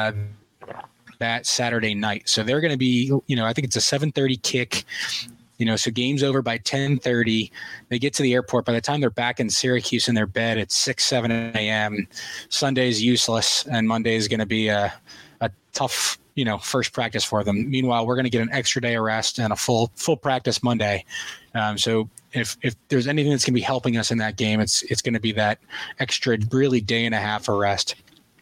that Saturday night. So they're going to be, I think it's a 7:30 kick, so game's over by 10:30. They get to the airport. By the time they're back in Syracuse in their bed, it's 7 a.m. Sunday's useless, and Monday is going to be a tough, first practice for them. Meanwhile, we're going to get an extra day of rest and a full practice Monday. So if there's anything that's going to be helping us in that game, it's going to be that extra really day and a half of rest.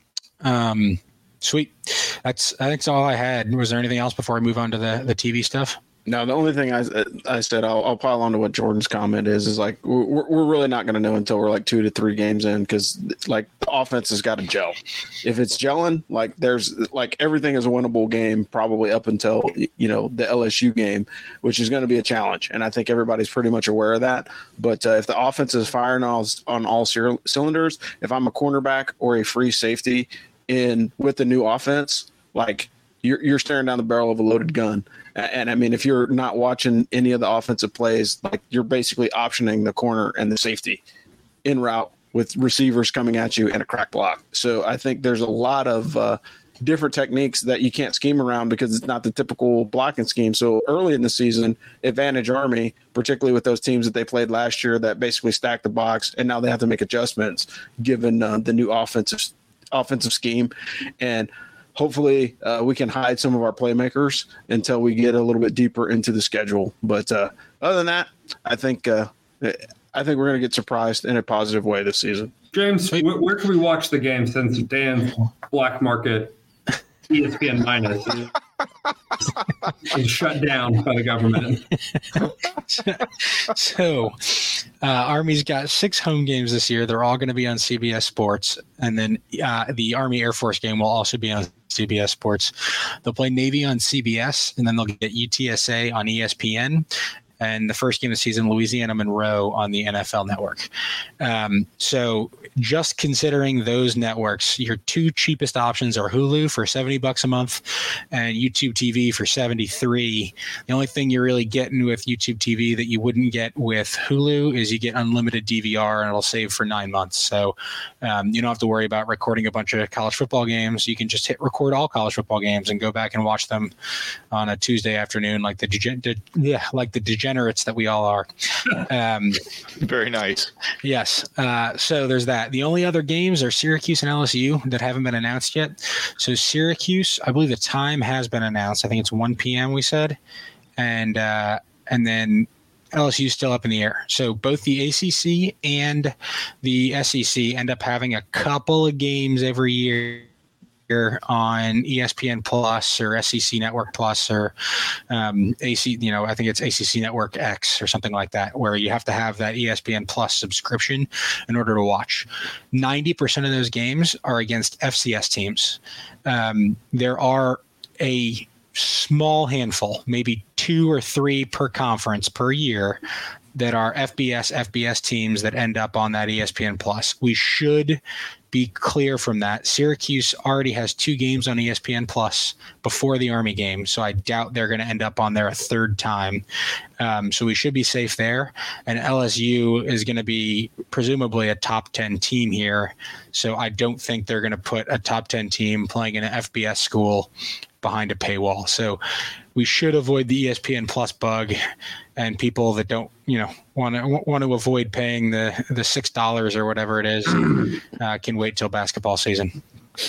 Sweet. I think that's all I had. Was there anything else before I move on to the TV stuff? No, the only thing I said, I'll pile on to what Jordan's comment is like, we're really not going to know until we're like 2 to 3 games in. Cause like the offense has got to gel. If it's gelling, like there's like everything is a winnable game, probably up until, the LSU game, which is going to be a challenge. And I think everybody's pretty much aware of that. But if the offense is firing on all cylinders, if I'm a cornerback or a free safety with the new offense, like you're staring down the barrel of a loaded gun. And I mean, if you're not watching any of the offensive plays, like you're basically optioning the corner and the safety in route with receivers coming at you and a crack block. So I think there's a lot of different techniques that you can't scheme around because it's not the typical blocking scheme. So early in the season, advantage Army, particularly with those teams that they played last year that basically stacked the box, and now they have to make adjustments given the new offensive scheme. And hopefully we can hide some of our playmakers until we get a little bit deeper into the schedule. But other than that, I think we're going to get surprised in a positive way this season. James, where can we watch the game since Dan's Black Market ESPN minus Is shut down by the government. So, Army's got 6 home games this year. They're all going to be on CBS Sports. And then the Army Air Force game will also be on CBS Sports. They'll play Navy on CBS, and then they'll get UTSA on ESPN. And the first game of the season, Louisiana Monroe on the NFL Network. So just considering those networks, your 2 cheapest options are Hulu for $70 a month and YouTube TV for $73. The only thing you're really getting with YouTube TV that you wouldn't get with Hulu is you get unlimited DVR, and it'll save for 9 months. So you don't have to worry about recording a bunch of college football games. You can just hit record all college football games and go back and watch them on a Tuesday afternoon, like the degenerates that we all are. Very nice. Yes. So there's that. The only other games are Syracuse and LSU that haven't been announced yet. So Syracuse, I believe the time has been announced. I think it's 1 p.m. we said. And then LSU is still up in the air. So both the ACC and the SEC end up having a couple of games every year on ESPN Plus or SEC Network Plus or AC, I think it's ACC Network X or something like that, where you have to have that ESPN Plus subscription in order to watch. 90% of those games are against FCS teams. There are a small handful, maybe 2 or 3 per conference per year, that are FBS teams that end up on that ESPN Plus. We should be clear from that. Syracuse already has 2 games on ESPN Plus before the Army game, so I doubt they're going to end up on there a third time. So we should be safe there. And LSU is going to be presumably a top 10 team here, so I don't think they're going to put a top 10 team playing in an FBS school behind a paywall. So we should avoid the ESPN Plus bug, and people that don't, want to avoid paying the $6 or whatever it is can wait till basketball season.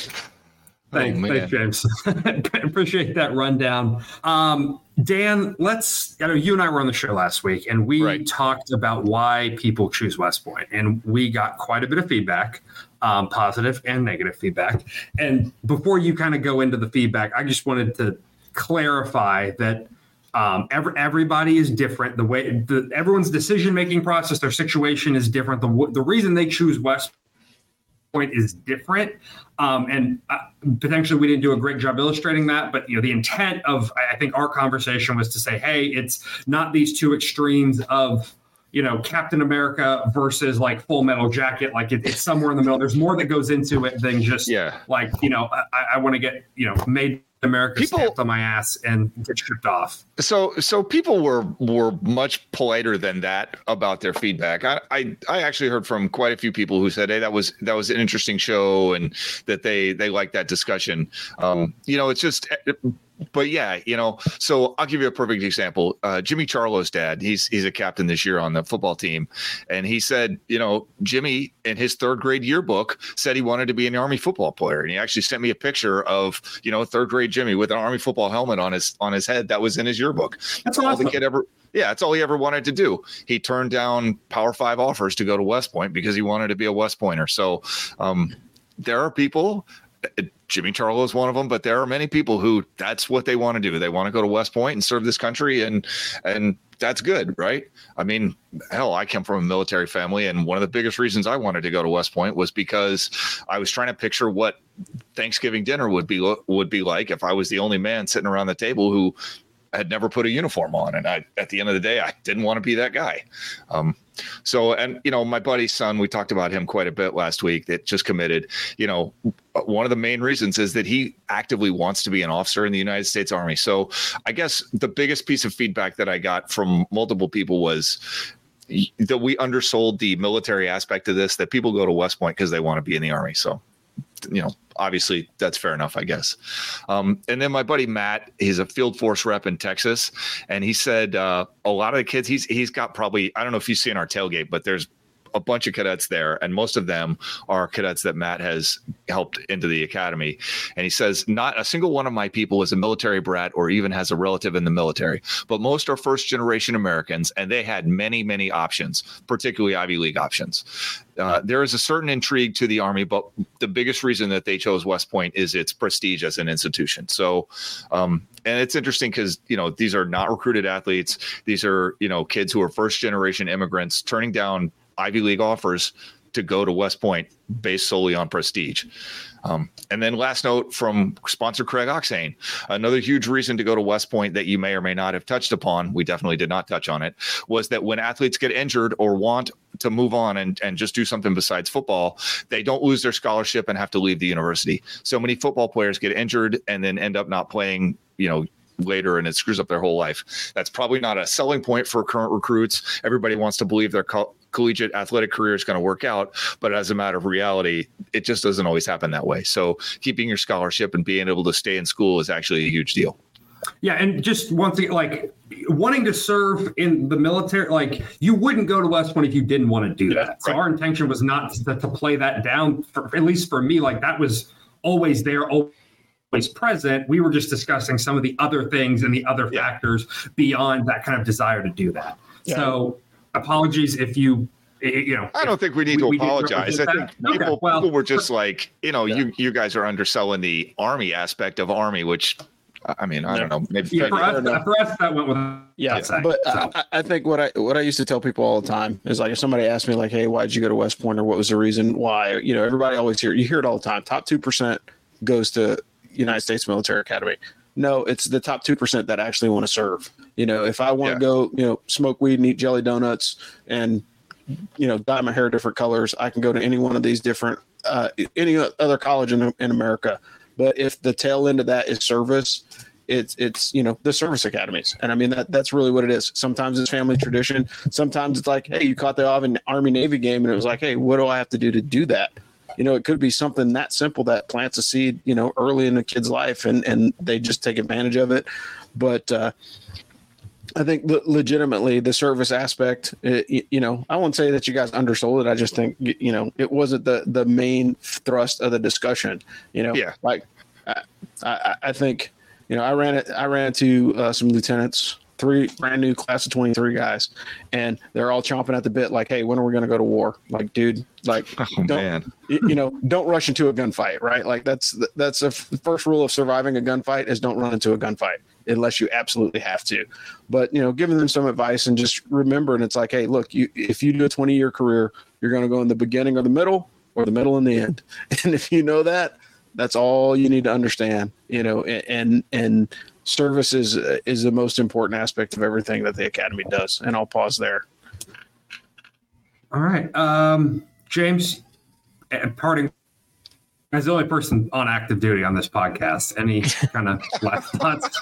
Thanks, James. Appreciate that rundown. Dan, you and I were on the show last week, and we talked about why people choose West Point, and we got quite a bit of feedback, positive and negative feedback. And before you kind of go into the feedback, I just wanted to clarify that everybody is different. The way everyone's decision-making process, their situation is different. The reason they choose West Point is different. And potentially we didn't do a great job illustrating that, but the intent of, I think, our conversation was to say, hey, it's not these 2 extremes of, Captain America versus like Full Metal Jacket. Like it's somewhere in the middle. There's more that goes into it than just I want to get, made America stamped on my ass and get shipped off. So people were much politer than that about their feedback. I actually heard from quite a few people who said, hey, that was an interesting show, and that they liked that discussion. It's just. But yeah, so I'll give you a perfect example. Jimmy Charlo's dad, he's a captain this year on the football team. And he said, Jimmy in his 3rd grade yearbook said he wanted to be an Army football player. And he actually sent me a picture of, 3rd grade Jimmy with an Army football helmet on his head. That was in his yearbook. That's all the kid ever. Yeah, that's all he ever wanted to do. He turned down Power 5 offers to go to West Point because he wanted to be a West Pointer. So there are people. Jimmy Charlo is one of them, but there are many people who that's what they want to do. They want to go to West Point and serve this country, and that's good, right? I mean, hell, I come from a military family, and one of the biggest reasons I wanted to go to West Point was because I was trying to picture what Thanksgiving dinner would be like if I was the only man sitting around the table who had never put a uniform on, and at the end of the day, I didn't want to be that guy. My buddy's son, we talked about him quite a bit last week, that just committed. One of the main reasons is that he actively wants to be an officer in the United States Army. So I guess the biggest piece of feedback that I got from multiple people was that we undersold the military aspect of this, that people go to West Point because they want to be in the Army. So, obviously that's fair enough, I guess. And then my buddy Matt, he's a field force rep in Texas, and he said a lot of the kids, he's got probably, I don't know if you've seen our tailgate, but there's a bunch of cadets there, and most of them are cadets that Matt has helped into the academy. And he says, not a single one of my people is a military brat or even has a relative in the military, but most are first generation Americans, and they had many, many options, particularly Ivy League options. There is a certain intrigue to the Army, but the biggest reason that they chose West Point is its prestige as an institution. So, and it's interesting because, these are not recruited athletes. These are, kids who are first generation immigrants turning down Ivy League offers to go to West Point based solely on prestige. And then last note from sponsor Craig Oxane, another huge reason to go to West Point that you may or may not have touched upon, we definitely did not touch on it, was that when athletes get injured or want to move on and just do something besides football, they don't lose their scholarship and have to leave the university. So many football players get injured and then end up not playing, later, and it screws up their whole life. That's probably not a selling point for current recruits. Everybody wants to believe their collegiate athletic career is going to work out, but as a matter of reality, it just doesn't always happen that way. So keeping your scholarship and being able to stay in school is actually a huge deal. Yeah, and just one thing, like wanting to serve in the military, like you wouldn't go to West Point if you didn't want to do that. So our intention was not to play that down, at least for me. Like that was always there, always present. We were just discussing some of the other things and the other factors beyond that kind of desire to do that. Yeah. So apologies if you I don't think we need to apologize. I think people were just like, you guys are underselling the Army aspect of Army, which I mean, I don't know. Maybe for us that went with but I think what I used to tell people all the time is like if somebody asked me like, hey, why did you go to West Point or what was the reason why? Everybody always you hear it all the time. Top 2% goes to United States Military Academy. No, it's the top 2% that actually want to serve. If I want to go, smoke weed and eat jelly donuts and, dye my hair different colors, I can go to any one of these different, any other college in America. But if the tail end of that is service, it's the service academies. And I mean, that's really what it is. Sometimes it's family tradition. Sometimes it's like, hey, you caught the Army Navy game and it was like, hey, what do I have to do to do that? It could be something that simple that plants a seed, early in a kid's life and they just take advantage of it. But I think legitimately the service aspect, I won't say that you guys undersold it. I just think, it wasn't the main thrust of the discussion, like I think, I ran into some lieutenants, 3 brand new class of 23 guys, and they're all chomping at the bit like, hey, when are we going to go to war? Like, dude, like, don't rush into a gunfight, right? Like that's the first rule of surviving a gunfight is don't run into a gunfight unless you absolutely have to. But, giving them some advice and just remembering it's like, hey, look, if you do a 20-year career, you're going to go in the beginning or the middle or the middle and the end. And if you know that, that's all you need to understand, and service is the most important aspect of everything that the academy does. And I'll pause there. All right. James, parting as the only person on active duty on this podcast, any kind of last thoughts?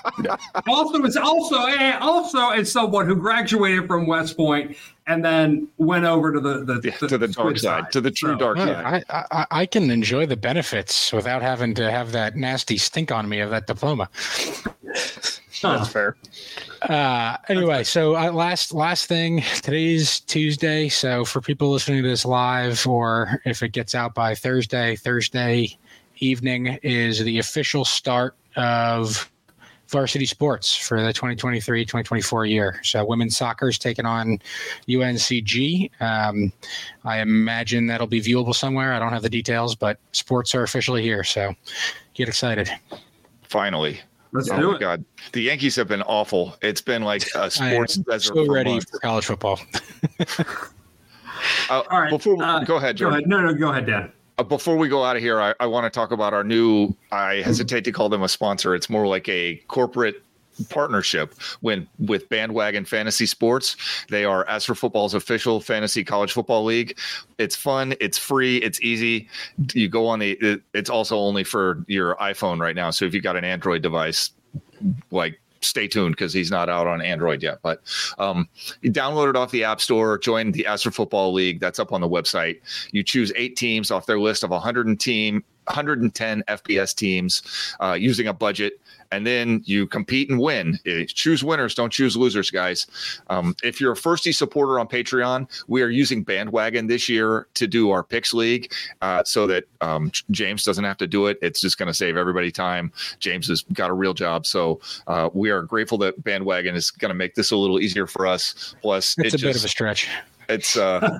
Also as someone who graduated from West Point and then went over to the dark side, to the true dark side. I can enjoy the benefits without having to have that nasty stink on me of that diploma. That's fair. Anyway, so last thing, today's Tuesday. So for people listening to this live, or if it gets out by Thursday evening is the official start of varsity sports for the 2023-2024 year. So women's soccer is taking on UNCG. I imagine that'll be viewable somewhere. I don't have the details, but sports are officially here. So get excited. Finally. Let's do it. God, the Yankees have been awful. It's been like a sports desert. So ready for college football. All right. Go ahead, Jordan. No, go ahead, Dan. Before we go out of here, I want to talk about our new, I hesitate to call them a sponsor. It's more like a corporate partnership with Bandwagon Fantasy Sports. They are As for Football's official fantasy college football league. It's fun. It's free. It's easy. You go on it's also only for your iPhone right now. So if you got an Android device, like, stay tuned because he's not out on Android yet. But you download it off the App Store, join the As for Football League. That's up on the website. You choose 8 teams off their list of 100 110 FBS teams using a budget, and then you compete and win. Choose winners, don't choose losers, guys. If you're a Firsty supporter on Patreon, we are using Bandwagon this year to do our picks league so that James doesn't have to do it. It's just going to save everybody time. James has got a real job. So we are grateful that Bandwagon is going to make this a little easier for us. Plus, it's a bit of a stretch. It's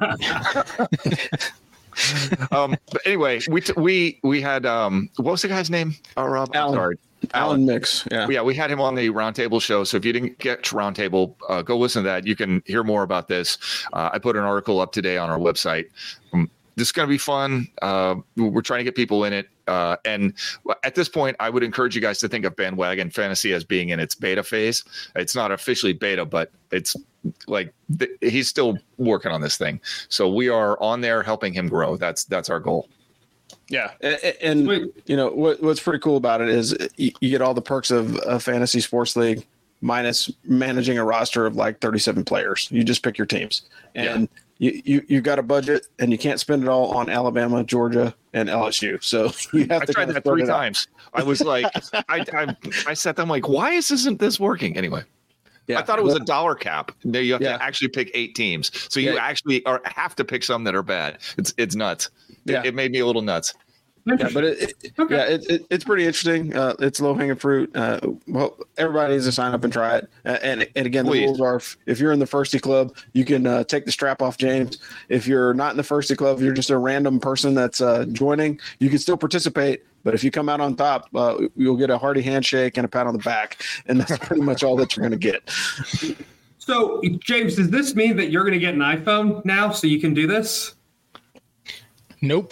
but anyway, we had what was the guy's name? Rob? Alan. Sorry. Alan Mix. Yeah. We had him on the Roundtable show. So if you didn't get Roundtable, go listen to that. You can hear more about this. I put an article up today on our website. This is going to be fun. We're trying to get people in it. And at this point, I would encourage you guys to think of Bandwagon Fantasy as being in its beta phase. It's not officially beta, but it's like he's still working on this thing. So we are on there helping him grow. That's our goal. Yeah, and you know what's pretty cool about it is you get all the perks of a fantasy sports league minus managing a roster of like 37 players. You just pick your teams, and you've got a budget, and you can't spend it all on Alabama, Georgia, and LSU. So you have to. I tried that 3 times. I was like, I sat there, I'm like, why isn't this working anyway? Yeah, I thought it was a dollar cap. You have to actually pick 8 teams. So you actually have to pick some that are bad. It's nuts. Yeah. It made me a little nuts. Yeah, but it's pretty interesting. It's low hanging fruit. Well, everybody needs to sign up and try it. And again, the rules are: if you're in the Firsty Club, you can take the strap off James. If you're not in the Firsty Club, if you're just a random person that's joining, you can still participate. But if you come out on top, you'll get a hearty handshake and a pat on the back, and that's pretty much all that you're going to get. So, James, does this mean that you're going to get an iPhone now so you can do this? Nope.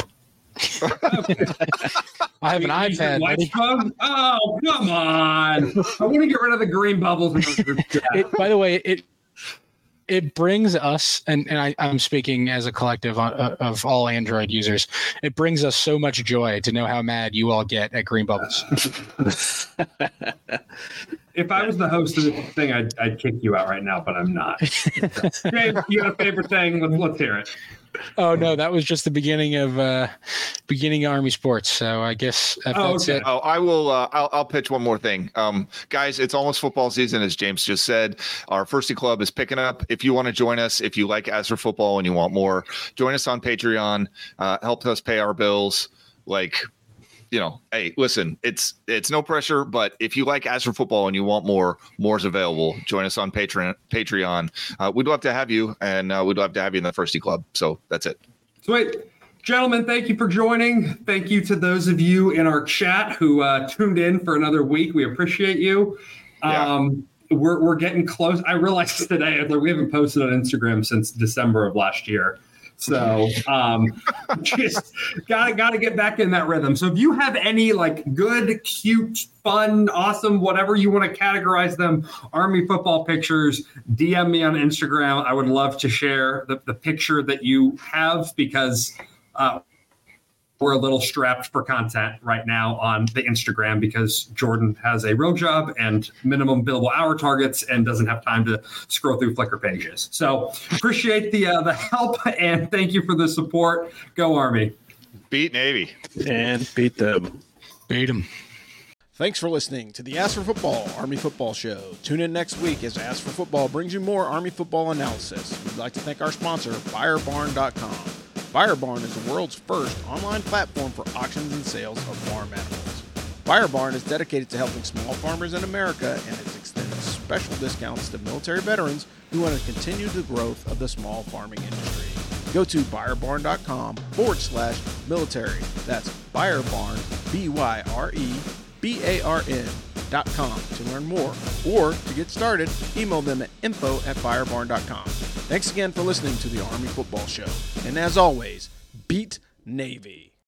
I have an iPad. Oh, come on. I want to get rid of the green bubbles. By the way, it brings us, and I'm speaking as a collective of all Android users, it brings us so much joy to know how mad you all get at green bubbles. If I was the host of this thing, I'd kick you out right now, but I'm not. James, you got a favorite thing? Let's hear it. Oh no, that was just the beginning of Army Sports. So I guess that's it. Oh, I will. I'll pitch one more thing, guys. It's almost football season, as James just said. Our Firsty Club is picking up. If you want to join us, if you like As for Football and you want more, join us on Patreon. Help us pay our bills. Hey, listen, it's no pressure, but if you like As for Football and you want more's available. Join us on Patreon. We'd love to have you, and we'd love to have you in the Firsty Club. So that's it. Sweet. Gentlemen, thank you for joining. Thank you to those of you in our chat who tuned in for another week. We appreciate you. We're getting close. I realized today that we haven't posted on Instagram since December of last year. So just gotta get back in that rhythm. So if you have any good, cute, fun, awesome, whatever you want to categorize them, Army football pictures, DM me on Instagram. I would love to share the picture that you have because we're a little strapped for content right now on the Instagram because Jordan has a real job and minimum billable hour targets and doesn't have time to scroll through Flickr pages. So appreciate the help and thank you for the support. Go Army. Beat Navy. And beat them. Beat them. Thanks for listening to the As for Football Army Football Show. Tune in next week as As for Football brings you more Army football analysis. We'd like to thank our sponsor, BuyerBarn.com. BuyerBarn is the world's first online platform for auctions and sales of farm animals. BuyerBarn is dedicated to helping small farmers in America and has extended special discounts to military veterans who want to continue the growth of the small farming industry. Go to BuyerBarn.com/military. That's BuyerBarn, BYREBARN.com to learn more. Or to get started, email them at info@BuyerBarn.com. Thanks again for listening to the Army Football Show. And as always, beat Navy.